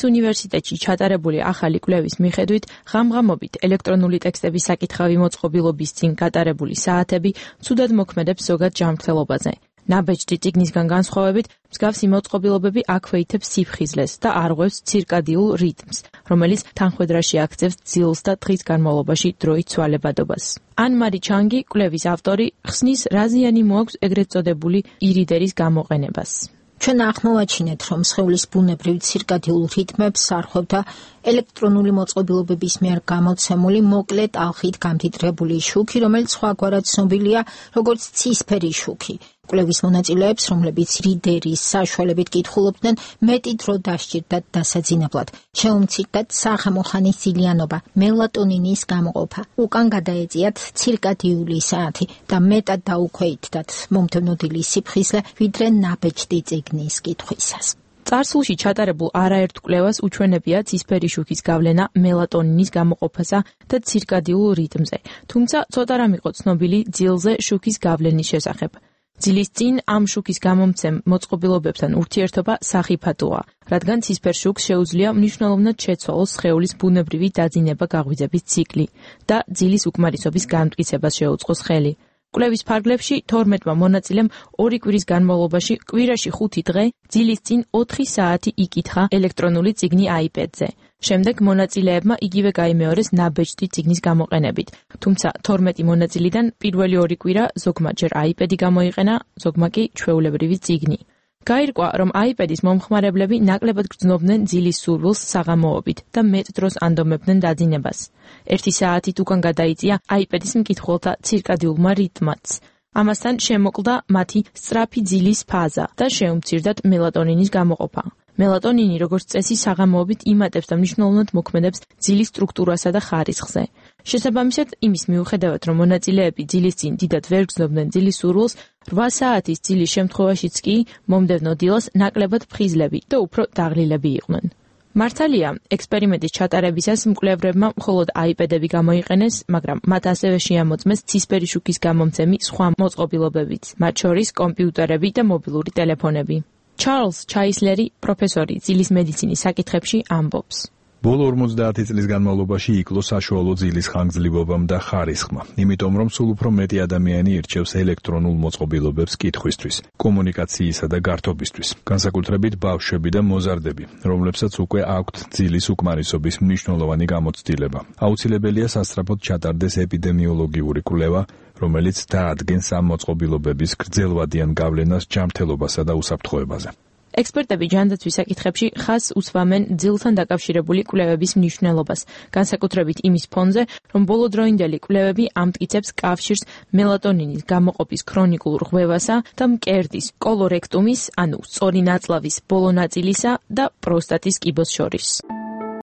უნივერსიტეტში ჩატარებული ახალი კვლევის მიხედვით, ღამღამობით ელექტრონული ტექსტების საკითხავი მოწყობილობის წინ გატარებული საათები ცუდად მოქმედებს ზოგად ჯანმრთელობაზე. ნაბეჭდი წიგნისგან განსხვავებით, მსგავსი მოწყობილობები აქვეითებს სიფხიზლეს და არღვევს ცირკადიულ რიტმს, რომელიც თანხვედრაში აქცევს ძილს და დღის განმავლობაში დროის ცვალებადობას. ან-მარი ჩანგი, კვლევის ავტორი, ხსნის რა ზიანი მოაქვს ეგრეთ წოდებული ირიდერის გამოყენებას. ჩვენ აღმოვაჩინეთ, რომ სხეულის ბუნებრივ ცირკადიულ რიტმებს არღვევდა ელექტრონული მოწყობილობების მიერ გამოცემული მოკლე ტალღით გამდიდრებული შუქი, რომელიც სხვაგვარად ცნობილია როგორც ცისფერი შუქი. კვლევის მონაწილეებს, რომლებიც რიდერის საშუალებით კითხულობდნენ, მეტი დრო დასჭირდათ დასაძინებლად. შეუმცირდათ საღამო ხანის ძილიანობა, მელატონინის გამოყოფა. უკან გადაეწიათ ცირკადიული საათი და მეტად დაუქვეითდათ მომდევნო დილის სიფხიზლე, ვიდრე ნაბეჭდი წიგნის კითხვისას. წარსულში ჩატარებულ არაერთ კვლევას უჩვენებია ცისფერი შუქის გავლენა მელატონინის გამოყოფასა და ცირკადიულ რიტმზე, თუმცა ცოტა რამ იყო ცნობილი ძილზე შუქის გავლენის შესახებ. ძილის წინ ამ შუქის გამომცემ მოწყობილობებთან ურთიერთობა სახიფათოა, რადგან ცისფერ შუქს შეუძლია მნიშვნელოვნად შეცვალოს სხეულის ბუნებრივი დაძინება-გაღვიძების ციკლი და ძილის უკმარისობის განმტკიცებას შეუწყოს ხელი. კვლევის ფარგლებში 12-მა მონაწილემ 2 კვირის განმავლობაში კვირაში 5 დღე ძილის წინ 4 საათი იკითხა ელექტრონული წიგნი iPad-ზე. შემდეგ მონაწილეებმა იგივე გაიმეორეს ნაბეჭდი წიგნის გამოყენებით, თუმცა 12 მონაწილიდან პირველი 2 კვირა ზოგმა ჯერ iPad-ი გამოიყენა, ზოგმა კი ჩვეულებრივი წიგნი. გაირკვა, რომ iPad-ის მომხმარებლები ნაკლებად გრძნობდნენ ძილის სურვილს საღამოობით და მეტ დროს ანდომებდნენ დაძინებას. 1 საათით უკან გადაიწია iPad-ის მკითხველთა ცირკადიულმა რიტმაც. ამასთან შემოკლდა მათი სწრაფი ძილის ფაზა და შეუმცირდათ მელატონინის გამოყოფა. მელატონინი, როგორც წესი, საღამოობით იმატებს და მნიშვნელოვნად მოქმედებს ძილის სტრუქტურასა და ხარისხზე. შესაბამისად, იმის მიუხედავად, რომ მონაწილეები ძილის წინ დიდად ვერ გრძნობდნენ ძილის სურვილს, 8 საათის ძილის შემთხვევაშიც კი მომდევნო დილას ნაკლებად ფხიზლები და უფრო დაღლილები იყვნენ. მართალია, ექსპერიმენტის ჩატარებისას მკვლევრებმა მხოლოდ iPad-ები გამოიყენეს, მაგრამ მათ ასევე შეამოწმეს ცისფერი შუქის გამომცემი სხვა მოწყობილობებიც, მათ შორის კომპიუტერები და მობილური ტელეფონები. ჩარლზ ჩაისლერი, პროფესორი ძილის მედიცინის საკითხებში, ამბობს. ბოლო 50 წლის განმავლობაში იკლო საშუალო ძილის ხანგრძლივობამ და ხარისხმა, იმიტომ რომ სულ უფრო მეტი ადამიანი ირჩევს ელექტრონულ მოწყობილობებს კითხვისთვის, კომუნიკაციისა და გართობისთვის, განსაკუთრებით ბავშვები და მოზარდები, რომლებსაც უკვე აქვთ ძილის უკმარისობის მნიშვნელოვანი გამოცდილება. აუცილებელია სასწრაფოდ ჩატარდეს ეპიდემიოლოგიური კვლევა, რომელიც დაადგენს ამ მოწყობილობების გრძელვადიან გავლენას ჯანმრთელობასა და უსაფრთხოებაზე. ექსპერტები ჯანდაცვის საკითხებში ხაზს უსვამენ ძილთან დაკავშირებული კვლევების მნიშვნელობას, განსაკუთრებით იმის ფონზე, რომ ბოლოდროინდელი კვლევები ამტკიცებს კავშირს მელატონინის გამოყოფის ქრონიკულ რღვევასა და მკერდის, კოლორექტუმის, ანუ სწორი ნაწლავის ბოლო ნაწილისა და პროსტატის კიბოს შორის.